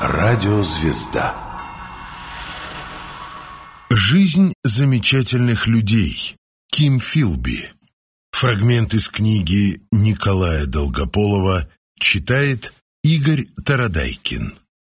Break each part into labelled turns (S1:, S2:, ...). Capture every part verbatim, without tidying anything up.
S1: Радиозвезда. Жизнь замечательных людей. Ким Филби. Фрагмент из книги Николая Долгополова читает Игорь Тарадайкин.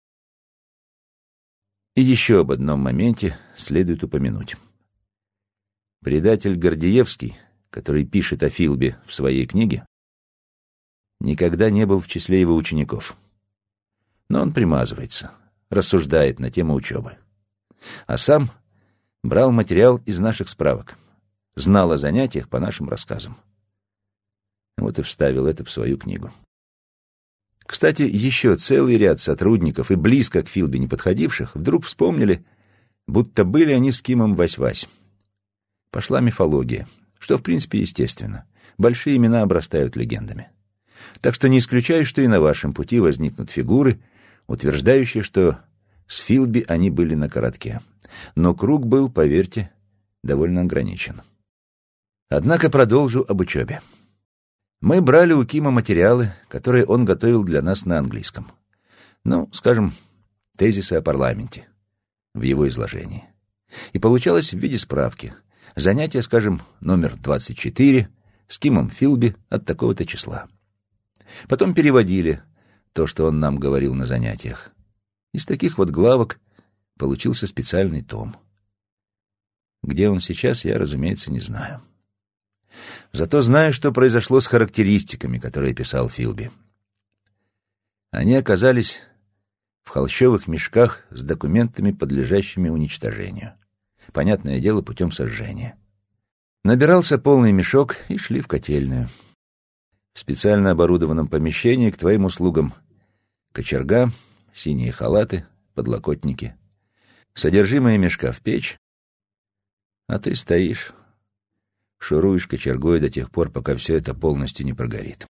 S2: И еще об одном моменте следует упомянуть. Предатель Гордеевский, который пишет о Филби в своей книге, никогда не был в числе его учеников. Но он примазывается, рассуждает на тему учебы. А сам брал материал из наших справок, знал о занятиях по нашим рассказам. Вот и вставил это в свою книгу. Кстати, еще целый ряд сотрудников и близко к Филби не подходивших вдруг вспомнили, будто были они с Кимом вась-вась. Пошла мифология, что в принципе естественно. Большие имена обрастают легендами. Так что не исключаю, что и на вашем пути возникнут фигуры, утверждающие, что с Филби они были на коротке. Но круг был, поверьте, довольно ограничен. Однако продолжу об учебе. Мы брали у Кима материалы, которые он готовил для нас на английском. Ну, скажем, тезисы о парламенте в его изложении. И получалось в виде справки. Занятие, скажем, номер двадцать четыре с Кимом Филби от такого-то числа. Потом переводили то, что он нам говорил на занятиях. Из таких вот главок получился специальный том. Где он сейчас, я, разумеется, не знаю. Зато знаю, что произошло с характеристиками, которые писал Филби. Они оказались в холщовых мешках с документами, подлежащими уничтожению. Понятное дело, путем сожжения. Набирался полный мешок и шли в котельную. В специально оборудованном помещении к твоим услугам кочерга, синие халаты, подлокотники. Содержимое мешка в печь, а ты стоишь, шуруешь кочергой до тех пор, пока все это полностью не прогорит.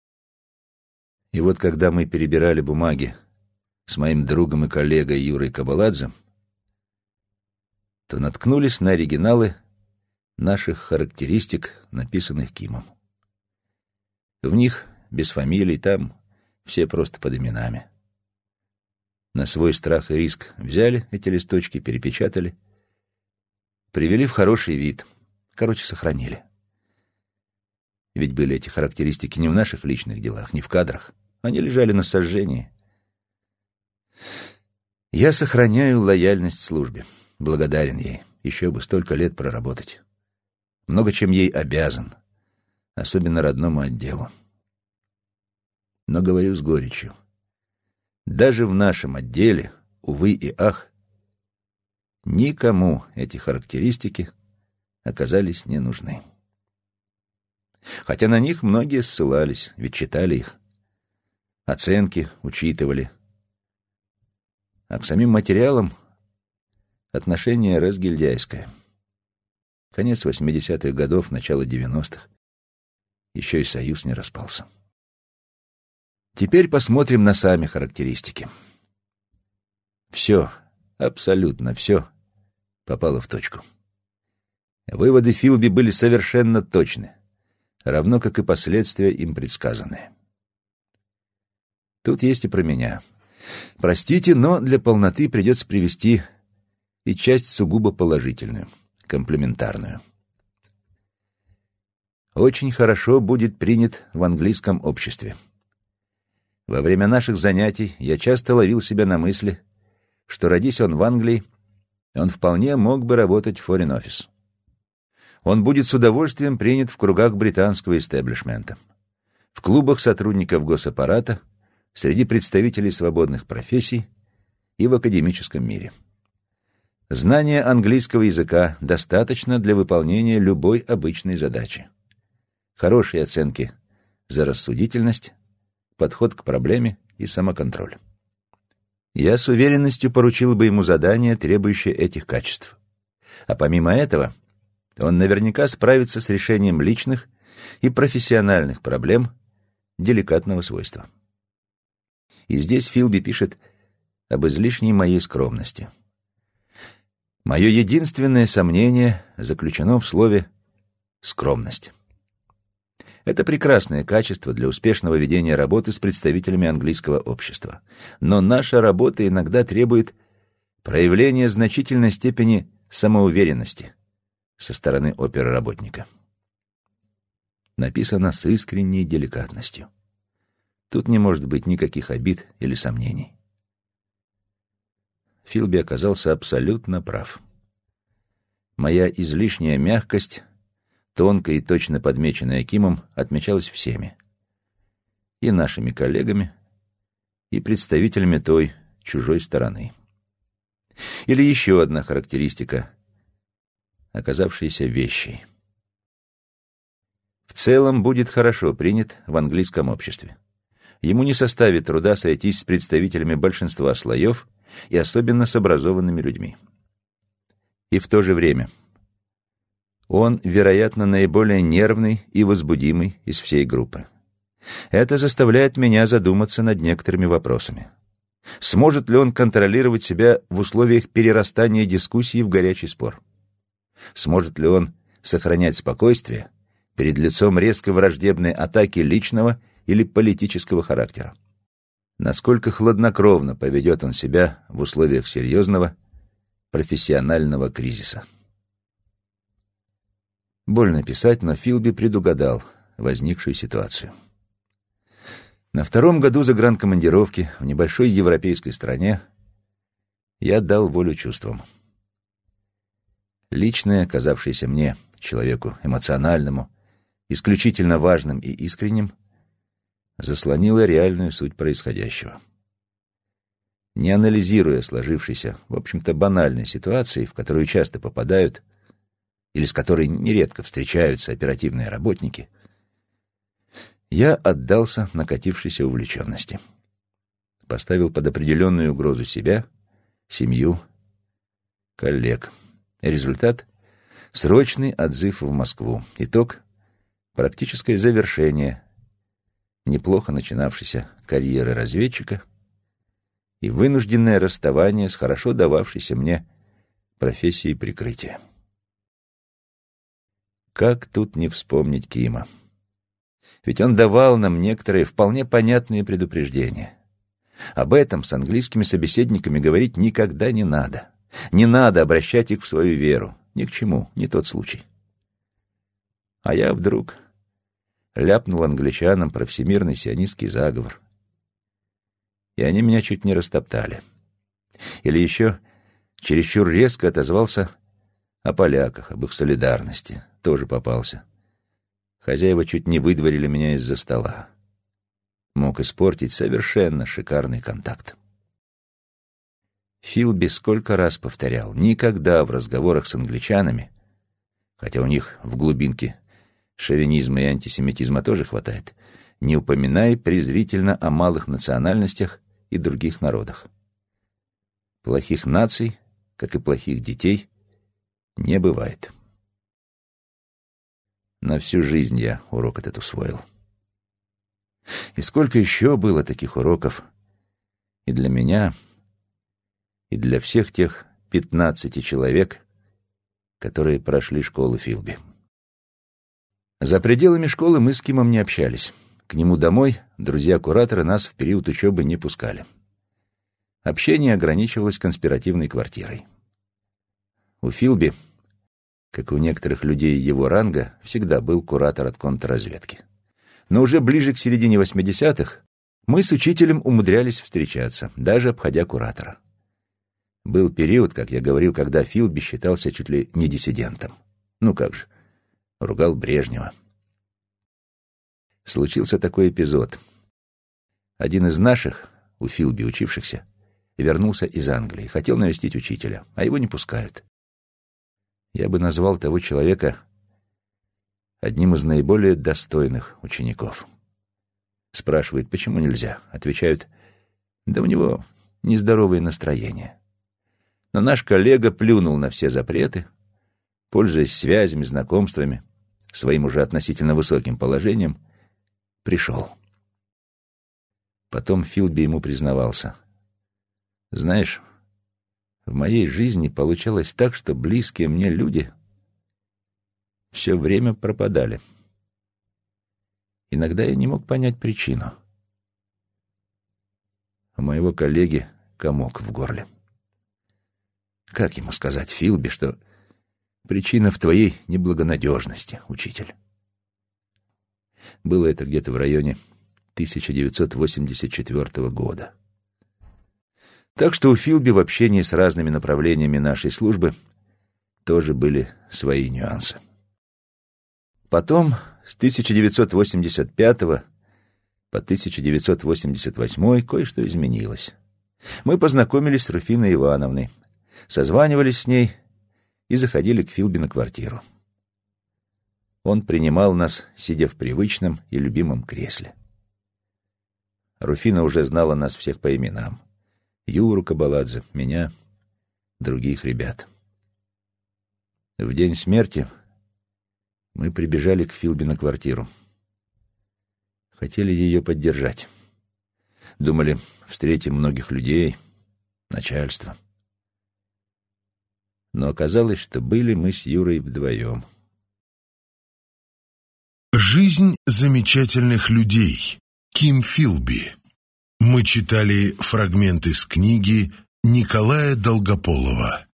S2: И вот когда мы перебирали бумаги с моим другом и коллегой Юрой Кабаладзе, то наткнулись на оригиналы наших характеристик, написанных Кимом. В них, без фамилий, там все просто под именами. На свой страх и риск взяли эти листочки, перепечатали, привели в хороший вид, короче, сохранили. Ведь были эти характеристики не в наших личных делах, не в кадрах. Они лежали на сожжении. Я сохраняю лояльность службе, благодарен ей. Еще бы столько лет проработать. Много чем ей обязан, особенно родному отделу. Но говорю с горечью. Даже в нашем отделе, увы и ах, никому эти характеристики оказались не нужны. Хотя на них многие ссылались, ведь читали их. Оценки учитывали. А к самим материалам отношение разгильдяйское. Конец восьмидесятых годов, начало девяностых. Еще и Союз не распался. Теперь посмотрим на сами характеристики. Все, абсолютно все попало в точку. Выводы Филби были совершенно точны, равно как и последствия им предсказанные. Тут есть и про меня. Простите, но для полноты придется привести и часть сугубо положительную, комплиментарную. Очень хорошо будет принят в английском обществе. Во время наших занятий я часто ловил себя на мысли, что, родись он в Англии, он вполне мог бы работать в Foreign Office. Он будет с удовольствием принят в кругах британского истеблишмента, в клубах сотрудников госаппарата, среди представителей свободных профессий и в академическом мире. Знание английского языка достаточно для выполнения любой обычной задачи. Хорошие оценки за рассудительность, подход к проблеме и самоконтроль. Я с уверенностью поручил бы ему задание, требующее этих качеств. А помимо этого, он наверняка справится с решением личных и профессиональных проблем деликатного свойства. И здесь Филби пишет об излишней моей скромности. Мое единственное сомнение заключено в слове «скромность». Это прекрасное качество для успешного ведения работы с представителями английского общества. Но наша работа иногда требует проявления значительной степени самоуверенности со стороны оперработника. Написано с искренней деликатностью. Тут не может быть никаких обид или сомнений. Филби оказался абсолютно прав. Моя излишняя мягкость, тонко и точно подмеченная Кимом, отмечалась всеми. И нашими коллегами, и представителями той, чужой стороны. Или еще одна характеристика, оказавшаяся вещей. В целом будет хорошо принят в английском обществе. Ему не составит труда сойтись с представителями большинства слоев и особенно с образованными людьми. И в то же время он, вероятно, наиболее нервный и возбудимый из всей группы. Это заставляет меня задуматься над некоторыми вопросами. Сможет ли он контролировать себя в условиях перерастания дискуссии в горячий спор? Сможет ли он сохранять спокойствие перед лицом резко враждебной атаки личного или политического характера? Насколько хладнокровно поведет он себя в условиях серьезного профессионального кризиса? Больно писать, но Филби предугадал возникшую ситуацию. На втором году загранкомандировки в небольшой европейской стране я дал волю чувствам. Личное, казавшееся мне, человеку эмоциональному, исключительно важным и искренним, заслонило реальную суть происходящего. Не анализируя сложившейся, в общем-то, банальной ситуации, в которую часто попадают или с которой нередко встречаются оперативные работники, я отдался накатившейся увлеченности. Поставил под определенную угрозу себя, семью, коллег. Результат — срочный отзыв в Москву. Итог — практическое завершение неплохо начинавшейся карьеры разведчика и вынужденное расставание с хорошо дававшейся мне профессией прикрытия. Как тут не вспомнить Кима? Ведь он давал нам некоторые вполне понятные предупреждения. Об этом с английскими собеседниками говорить никогда не надо. Не надо обращать их в свою веру. Ни к чему, не тот случай. А я вдруг ляпнул англичанам про всемирный сионистский заговор. И они меня чуть не растоптали. Или еще чересчур резко отозвался о поляках, об их солидарности. Тоже попался. Хозяева чуть не выдворили меня из-за стола. Мог испортить совершенно шикарный контакт. Филби сколько раз повторял: никогда в разговорах с англичанами, хотя у них в глубинке шовинизма и антисемитизма тоже хватает, не упоминай презрительно о малых национальностях и других народах. Плохих наций, как и плохих детей, не бывает. На всю жизнь я урок этот усвоил. И сколько еще было таких уроков и для меня, и для всех тех пятнадцати человек, которые прошли школу Филби. За пределами школы мы с Кимом не общались. К нему домой друзья-кураторы нас в период учебы не пускали. Общение ограничивалось конспиративной квартирой. У Филби, как и у некоторых людей его ранга, всегда был куратор от контрразведки. Но уже ближе к середине восьмидесятых мы с учителем умудрялись встречаться, даже обходя куратора. Был период, как я говорил, когда Филби считался чуть ли не диссидентом. Ну как же, ругал Брежнева. Случился такой эпизод. Один из наших, у Филби учившихся, вернулся из Англии, хотел навестить учителя, а его не пускают. Я бы назвал того человека одним из наиболее достойных учеников. Спрашивает, почему нельзя? Отвечают, да у него нездоровое настроение. Но наш коллега плюнул на все запреты, пользуясь связями, знакомствами, своим уже относительно высоким положением, пришел. Потом Филби ему признавался. Знаешь, в моей жизни получалось так, что близкие мне люди все время пропадали. Иногда я не мог понять причину. У моего коллеги комок в горле. Как ему сказать Филби, что причина в твоей неблагонадежности, учитель? Было это где-то в районе тысяча девятьсот восемьдесят четвёртого года. Так что у Филби в общении с разными направлениями нашей службы тоже были свои нюансы. Потом, с тысяча девятьсот восемьдесят пятого по тысяча девятьсот восемьдесят восьмой, кое-что изменилось. Мы познакомились с Руфиной Ивановной, созванивались с ней и заходили к Филби на квартиру. Он принимал нас, сидя в привычном и любимом кресле. Руфина уже знала нас всех по именам. Юру Кабаладзе, меня, других ребят. В день смерти мы прибежали к Филби на квартиру. Хотели ее поддержать. Думали, встретим многих людей, начальство. Но оказалось, что были мы с Юрой вдвоем.
S1: Жизнь замечательных людей. Ким Филби. Мы читали фрагмент из книги Николая Долгополова.